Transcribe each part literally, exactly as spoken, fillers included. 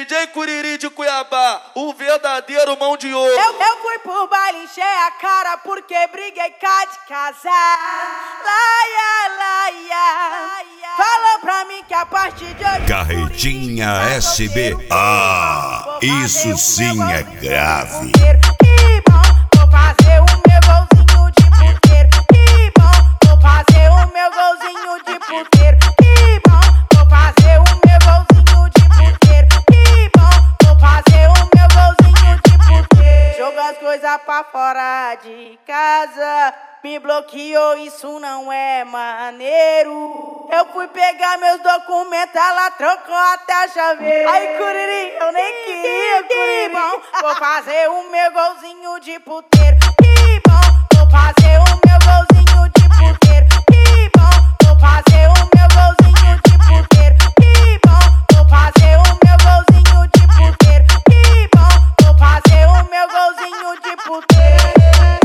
D J Curirim de Cuiabá, o verdadeiro mão de ouro. Eu, eu fui pro baile, encher a cara porque briguei cá de casar. Laia, laia, falou pra mim que a partir de hoje Carretinha S B. Ah, isso sim é grave. Que bom, vou fazer o meu golzinho de puteiro. Que bom, vou fazer o meu golzinho de puteiro. Que bom, vou fazer o meu golzinho de puteiro. Que bom, vou fazer o meu golzinho de puteiro. Joga as coisas pra fora de casa, me bloqueou, isso não é maneiro. Eu fui pegar meus documentos, ela trocou até a chaveira. Ai, Curirim, eu nem queria, Curirim. Bom, vou fazer o meu golzinho de puteiro. Que bom, vou fazer o meu golzinho de puteiro. Que bom, vou fazer o meu golzinho de puteiro. Que bom, vou fazer o meu golzinho de puteiro. Que bom, vou fazer o meu golzinho de puteiro.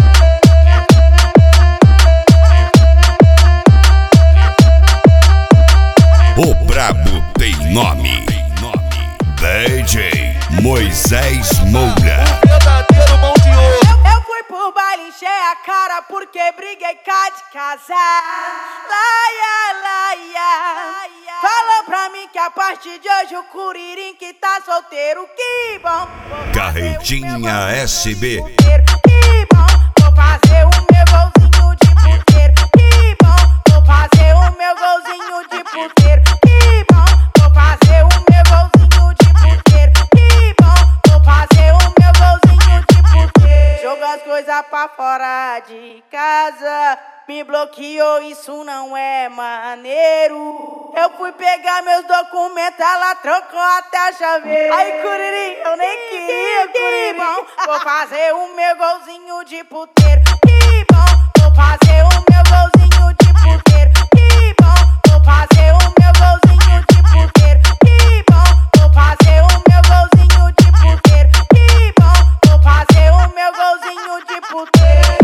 O brabo tem nome. D J Moisés Moura. Verdadeiro mão de ouro. Eu, eu fui pro baile, encher a cara porque briguei cá de casar. Laia, laia, falou pra mim que a partir de hoje o Curirim que tá solteiro. Que bom, Carretinha S B. que bom, vou fazer o meu golzinho de puteiro. Que bom, vou fazer o meu golzinho de puteiro. Que bom, vou fazer o meu golzinho de puteiro. Que bom, vou fazer o meu golzinho de puteiro. Joga as coisas pra fora de casa, me bloqueou, isso não é maneiro. Eu fui pegar meus documentos, ela trocou até a chaveira. Ai, Curirim, eu nem queria, Curirim. Bom, vou fazer o meu golzinho de puteiro. Que bom, vou fazer o meu golzinho de puteiro. Que bom, vou fazer o meu golzinho de puteiro. Que bom, vou fazer o meu golzinho de puteiro. Que bom, vou fazer o meu golzinho de puteiro.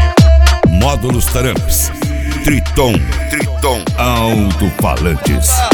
Módulos Taramps. Triton. Triton. Alto-falantes.